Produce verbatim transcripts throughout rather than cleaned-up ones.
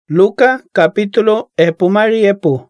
Luca capítulo epumari epu.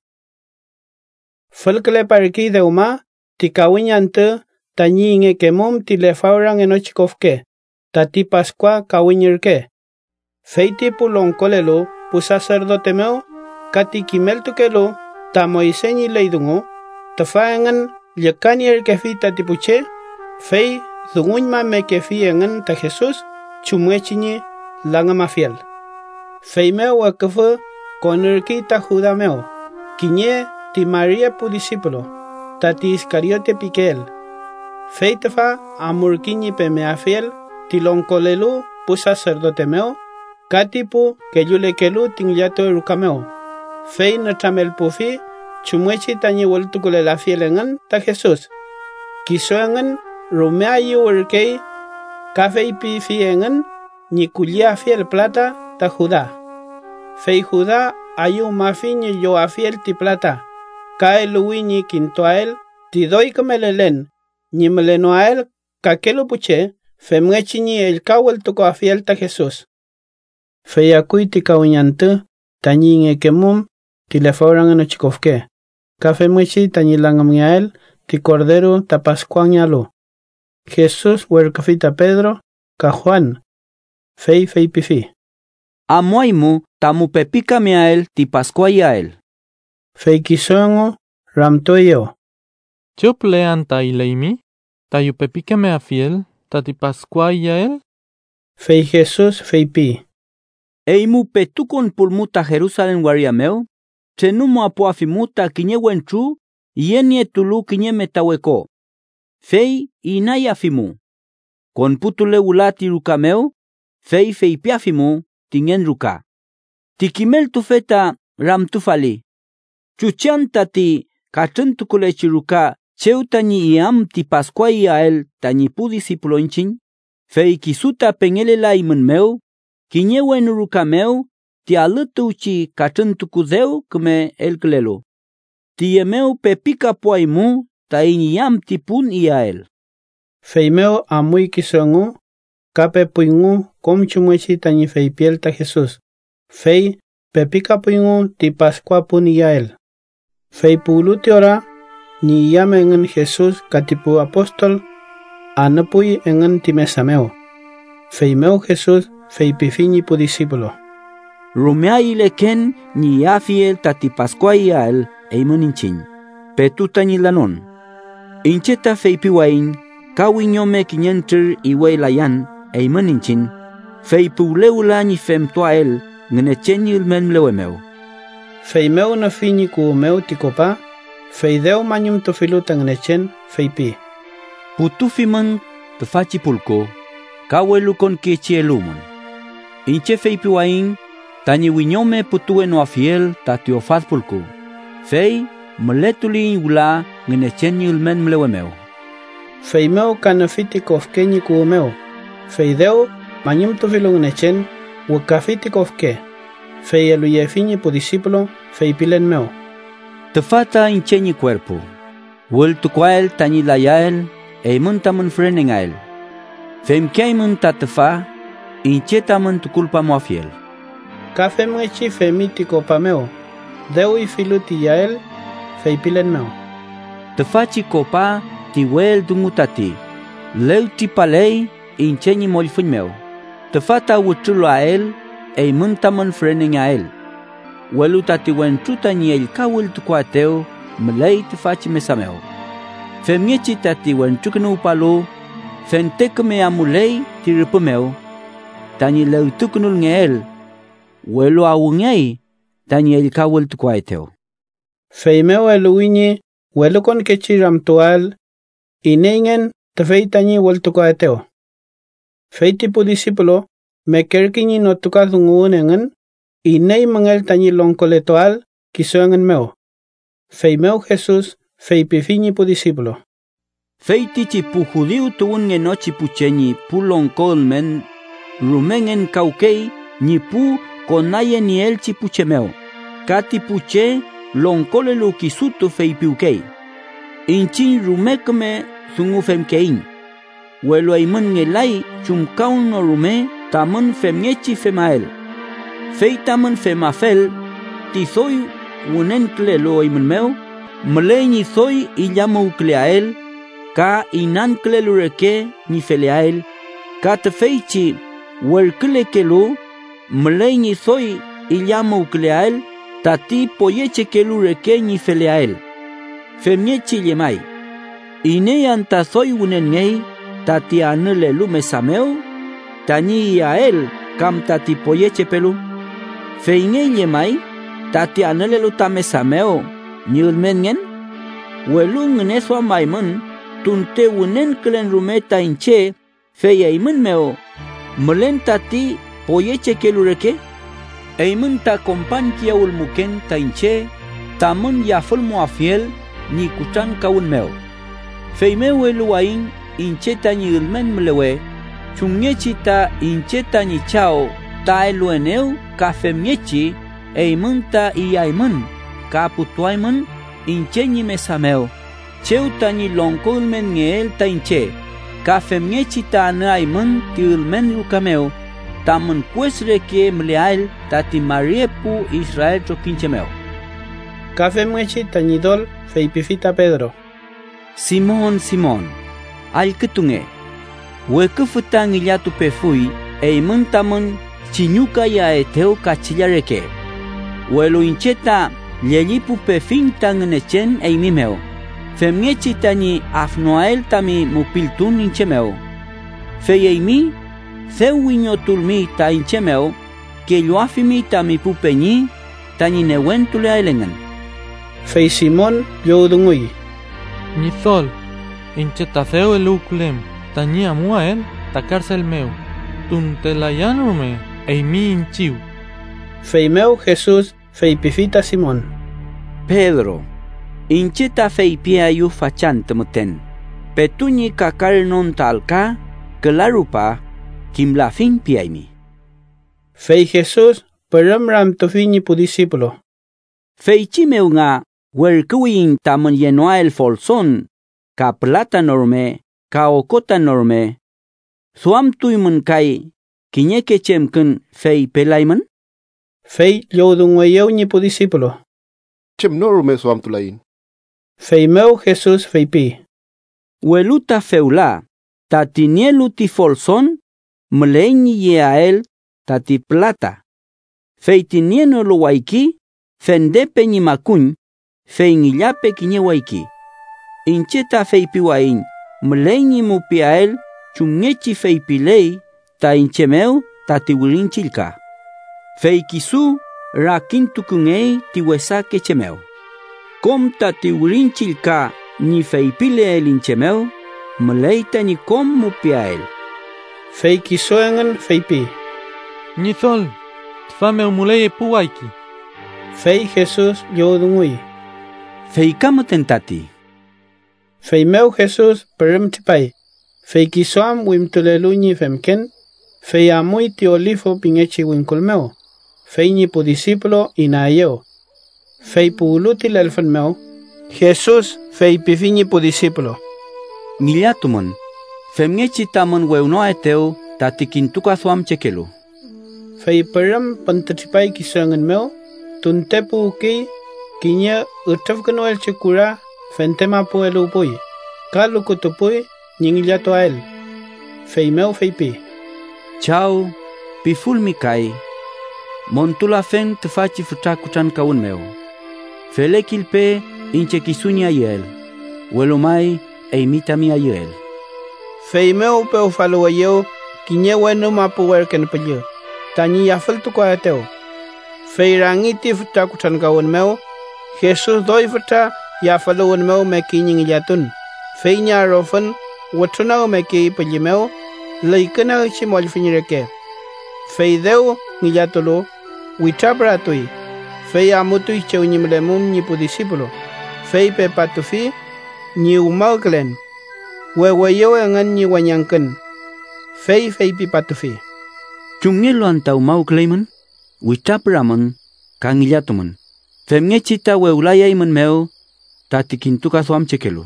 Fulkle pariki de uma, tikawinyante, tanyi kemum tilefaurang enochikofke, tati pascua kawinyirke. Feiti pulonkolelo, pu sacerdote meo, kati kimeltukelo, ta moiseñi leidungo, tafaengan yakani el kefi tatipuche, fei dunguñma me kefi engan ta Jesús, chumuechini langama fiel. Feimeo wakafo konerki ta judameo, kiñe ti María pu discípulo, tati Iscariote piquel. Feitafa amurkiñi pemea fiel, tilonkolelu pu sacerdote meo, katipu keyulekelu tingliato erukameo. Fei natamel pufi, chumuechi tañi voltukule la fiel engan ta Jesús. Kiso engan rumea yu urkei, kafei pi fi engan, ni kulia fiel plata ta Judá. Fei Judá ayu mafiñi yo a fiel ti plata. Kae luwiñi quinto a él, ti doy kamelelen, ni meleno a él, kakelu puche, femwechiñi el kawel toko a fiel ta Jesús. Fei akui ti kawiñante, tañi en kemum, ti lefauran en ochikofke. Kafe mwechi tañi langami a él, ti cordero ta pascuañalo. Jesús huercafita Pedro, ka Juan. Fei fei pifi. Amoimu tamu pepika miael ti pascuayael. Fei kisongo ramtoyo. Choplean ta ileimi, ta yu pepika mea fiel, ta ti pascuayael. Fei Jesús fei pi. Eimu petukon pulmuta Jerusalem wariameo, tenumo apuafimuta kiñewenchu, yenie tulu kiñemetaweko. Fei inayafimu. Con putule ulati rukameo, fei fei piafimu, tingen ruka. Tikimel tufeta ram tufali. Chuchanta ti katuntukule chiruka, cheutani iam ti pascuai ael tani pu discípulo inchin, fei kisuta pengelela imenmeo, kiñewen rukameo, ti alutuchi katuntukudeo kume el klelo. Ti emeo pepika puaimu, ta iam ti pun iael. Feimeo amui kisongo, kape puingu kom chumuechi tañi fei piel ta Jesús. Fei pepika puingu ti pascua pun iael. Fei puluti ora, ni llame engan Jesús katipu apóstol, anapui engan ti mesameo. Feimeo Jesús fei pifiñi pu discípulo. Rumea ileken ni afiel tati pascua iael eimun inchin. Petuta ni lanon. Incheta fei piwain, kawiñome kiñenter iwe layan, eimun inchin. Fei puleula ni femtuael, ngenechen ilmen lewemeo. Fei meu na fiñi ku meu tikopa, fei deo mañum tofiluta ngenechen, fei pi. Putufiman tefachi pulko, kawelu con kichielumun. Inche fei piwain, tani wiñome putue no afiel tatiofat pulko. Fei meletuli ula ngenechen ilmen lewemeo. Fei meu kanafiti kofke ni ku meu. Fei deo mañum tofilu ngenechen, wakafiti kofke. Fei aluyefiñi pu discípulo, fei pilen meo. Tefata incheñi cuerpo. Vueltu cuael tañi layael, eimun tamun frenengael. Fem kiaimun ta tefa, inchetamun tu culpa mo fiel. Kafe mwechi femiti pa meo. Deu y filuti yael, fei pilen meo. Tefachi copa, ti wel dumutati. Leu ti palei, incheñi molfun meo. Tefata wutulo a él, ei muntaman frening a él. Weluta ti wentuta ni el kawil tu kuateo, mlei te fachi mesameo. Femiechi tati wentuknu palo, fentekme amulei ti ripumeo. Tani leu tuknul nge él, welu awungei, tani el kawil tu kuateo. Feimeo eluini, welu con kechi ramtual, ineingen te fei tani wel tu kuateo. Fei tipu discípulo, me kerkini no tukadungun engan, inei mangel tañi longkoletoal, kiso engan meo. Fei meo Jesús, fei pifiñi pu discípulo. Fei tichi pu judiu tuun nge nochi pu cheñi pu longkolmen, rumengen kaukei, ni pu konaye ni elchi pu chemeo. Kati pu che, longkolelu kisutu fei piukei. Inchin rumekme sungu femkein. Welo aimun ngelai chumkaun no rume, tamun femiechi femael. Feitaman femafel, ti soy unen clelo imen meu, mlei ni soy y llamo cleael, ka inan clelureke ni feleael, ka te feichi, werkle kelu, mlei ni soy y llamo cleael, tati poyeche kelureke ni feleael. Femiechi yemai. Ine anta soy unen ngei, tati anele lume sameu, tani yael, kam tati poyeche pelu. Feinge yemai, tati anele lutame sameu, nyulmengen, welung neswa maimun, tunte unen klen rumeta inche, feyaimun meo, melen tati poyeche kelureke, eimun ta kompan kia ulmuken ta inche, tamun yaful muafiel, ni kutan kaun meo. Feimeu eluain, inche ta nyulmen mlewe, chungyechi ta inche ta ni chao, ta elueneu, ka femyechi, eimun ta iaimun, ka putuaimun, inche ni mesameu, cheu ta ni lonkolmen ngeel ta inche, ka femyechi ta anaimun, tiulmen lukameu, tamun kuesre ke mleael, ta ti mariepu Israel chokinchemeu. Ka femyechi ta nidol, feipifita Pedro. Simon, Simon, al ketunge, wekufutang ilyatu pefui, eimun tamun, chinyuka ya eteo kachillareke. Welo incheta, Lielipu pefin tang nechen eimimeo. Femiechi tani afnoael tami mupiltun inchemeo. Feyeimi, theuinyo tulmi ta inchemeo, que yoafimi tami pupeñi, tani newentule ailengan. Fei Simón yodungui. Nithol, inchetatheo eluculem, tani amuael, ta cárcel meu, tun telayanrume, eimi inchiu. Feimeu Jesús, fei pifita Simón. Pedro, incheta fei pia yu fachantemuten, petuñi kakal non talca, kelarupa, kim la fin piaimi. Fei Jesús, peram ram tofini pu discípulo. Fei chimeu nga, werkuin taman yenoa el folson, ka plata norme, ka okota norme. Suam tuimun kai, kinyeke chemkun fei pelaiman? Fei yodungweyeu ni pu discípulo. Chem norme suam tulain. Fei meu Jesús fei pi. Weluta feula, tatinielu ti folson, mleñi yeael, tati plata. Fei tinieno lo waiki, fendepe ni makuñ, fei ngillape kinye waiki. Incheta fei piwain, mleñi mupiael, chungechi fei pilei, ta inchemeu, tati wilinchilka. Fei kisu, rakintukungei tiwesa kechemeu. Kom tati wilinchilka, ni fei pile el inchemeu, mleita ni kom mupiael. Fei kisoengan fei pi. Nithol, tfame umuleye puwaiki. Fei Jesús yodungui. Fei kamotentati. Fei meu Jesús perim tipai. Fei kisoam wimtuleluni femken. Fei amui ti olifo pingechi winkulmeu. Fei ni pu discípulo inayeo. Fei pu ulutil elfen meu. Jesús fei pifini pu discípulo. Miliatumon, femngechi tamon weuno eteo, tatikintuka suam chekelu. Fei perim pantatipai kisoengan meu. Tuntepu uki, kinya utafkano el chekura, fentema pu el upui. Kalu kutupui, nyingiliato a el. Fei meu fei pi. Chao, piful mikai. Montula fen te faci futakutan kaun meu. Fele kilpe inche kisunya yel. Welumai eimita mi ayel. Fei meu pe ufalo ayeo, kinya wenu mapu werken pelyo. Tani yafel tuko ateo. Fei rangiti futakutan kaun meu. Jesus doi futa yafalo wen meu me kinying yatun. Fei nya rofen watuna me ki pelyo meu. Laikana chimol finireke. Fei deu ngiyatulo, witabra tui. Fei amutu icheu nyimlemum ni pu discípulo. Fei pe patufi, ni umalglen. Weweyo engan ni wanyanken. Fei fei pi patufi. Chungelo anta umau kleiman, witapraman, kangilatuman. Femngechita weulaya iman meu, tatikintuka suam chekelu.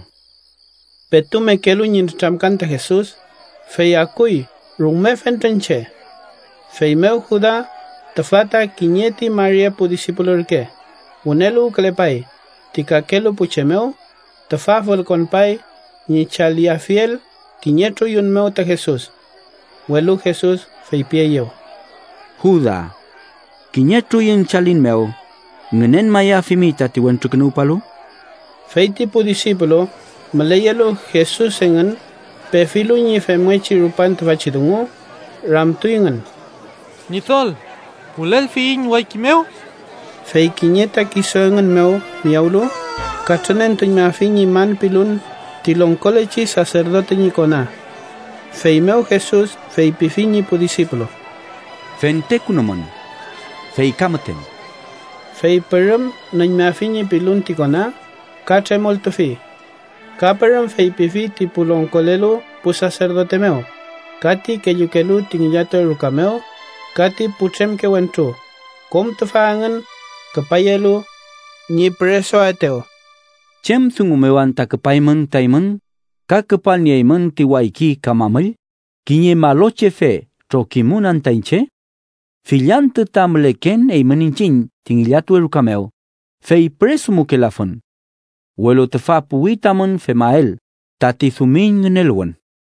Petu me kelu nyintamkante Jesús. Fei akui, rume fentenche. Fei meu Judá, Tafata kinyeti Maria pu discípulo ke. Unelu klepai. Tikakelu puchemeo. Tafafol konpai. Ni chalia fiel. Kinyetro yun meo ta Jesús. Welu Jesús feipie yo. Juda. Kinyetro yun chalin meo. Ngenen maya fimita ti wentru kenu palu. Feiti pu discípulo. Malayalo Jesús engan. Pefilu ni femuechi rupan tavachidungo. Ramtuingan. Nithol. Ulel fiin waikimeo. Fei kinyeta kisoengan meo miaulo. Katanen tuñ mafi ni man pilun. Tiloncolechi sacerdote ni kona. Fei meo Jesús fei pifini pu discípulo. Fente kunomon. Fei kamaten. Fei perum nañ mafi ni pilun tikona. Katre molto fi. Kaparam fei pifi tipuloncolelo pu sacerdote meo. Kati ke yukelu tingillato rukameo. Kati puchem ke wentru. Kom tufangan kepayelu ni preso ateo. Chem sungumewan ta kepaimen taimen. Ka kepal niaimen ti waiki kamamel. Kinye maloche fe trokimunan tainche. Filiante tam leken e meninchin tingillato rukameo. Fei preso mukelafon. Welo tefa puitamen femael. Tati thumin ngelwan.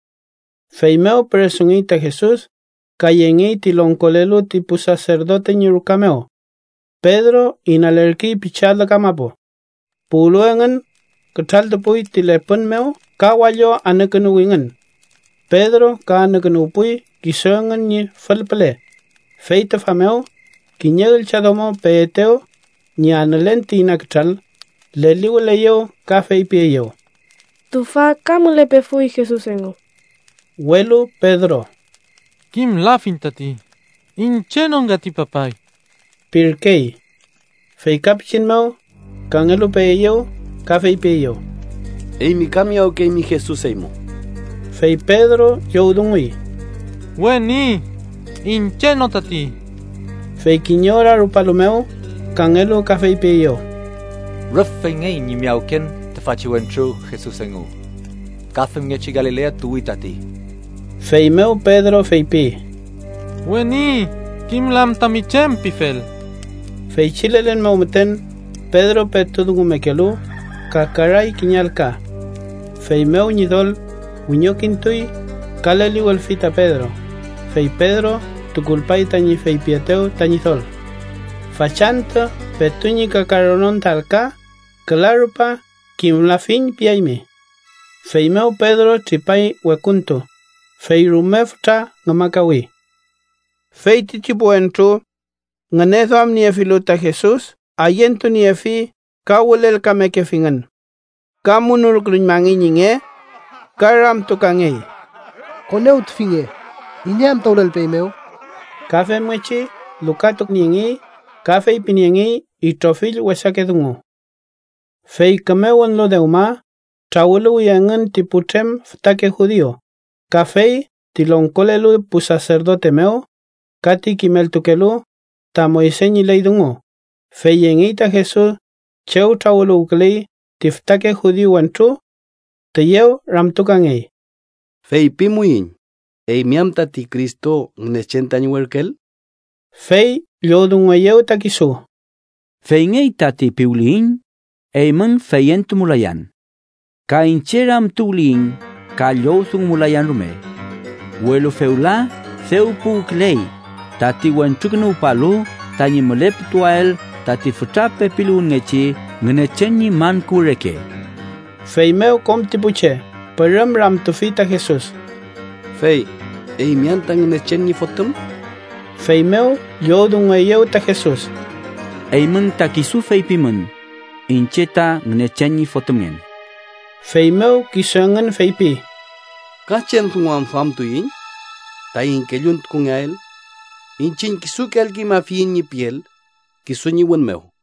Feimeo presungita Jesús. Kayengi tiloncolelo tipu sacerdote nyurukameo. Pedro inalerki pichala kamapo. Puluengan ketaltepui tilepunmeo kawayo anakenuwingan. Pedro ka anakenupui kisoengan ni falpele. Feita fameo kinyegel chadomo peeteo ni analenti inaketal leliweleyo ka feipieyo. Tufa kamule fui Jesús engo. Welu Pedro. Kim lafintati. Inchenon gati papai. Pirkei. Fei kapchinmeo. Kangelu peyo. Kafei peyo. Ei mi kamia o que mi Jesús eimo. Fei Pedro youdungui. Weni. Incheno tati. Fei kinyora rupalumeo. Kangelu kafei peyo. Ruffengei ni miauken te fachi wentru Jesús engu. Kathum ngechi Galilea tuitati. Fei meu Pedro fei pi. Weni. Kim lam tamichem pifel. Fei chilelen maumeten. Pedro petudungu mekelu. Kakaray kinyalka. Fei meu nidol. Uñokintui. Kaleli walfita Pedro. Fei Pedro. Tukulpay tañi fei pieteu tañizol. Fachanta. Petuñi kakaronon talka. Klarupa. Kim la fin piaime. Fei meu Pedro tripay wekuntu. Fei rumefta ngamakawi. Fei titipuentru. Nganezo am niefiluta Jesús. Ayentu niefi. Kawulel kamekefingan. Kamunur gruñmangi nyinge. Karam tukangei. Koneut finge. Inyam taulel peimeo. Kafe mechi. Lukatuk nyingi. Kafe piniengi. Itrofil wesakedungo. Fei kamewan lo deuma. Trawulu yangan tiputrem ftake judío. Café tiloncolelu pu sacerdote meo. Kati kimel tukelu. Ta moiseñi leidungo. Feyengita Jesús. Cheu trawulu uklei. Tiftake judío wentru. Teyeu ramtukangei. Fei pimuin. Ei miam tati Cristo nechenta nyuerkel. Fei yodungweyeu takisu. Fei ngei tati piulin. Eimen feyentu mulayan. Ka incheram tulin. Ka lyothung mulayan rume. Welo feula. Theupu klei. Tati wentuknu palu. Tani melep tuael. Tati futape pilun ngechi. Ngenechenyi man kureke. Fei meu kom tipuche. Peram ram tufita Jesús. Fei. Ei miantang nechenyi fotum. Fei meu yodungweyeu ta Jesús. Eimen takisu fei pimen. Incheta ngenechenyi fotumen. Fei meu kisangan fei pi. Kachen thungam fam tuin. Tayin kelyunt kungael. Inchin kisukel ki mafin ni piel. Kisunyi wen meo.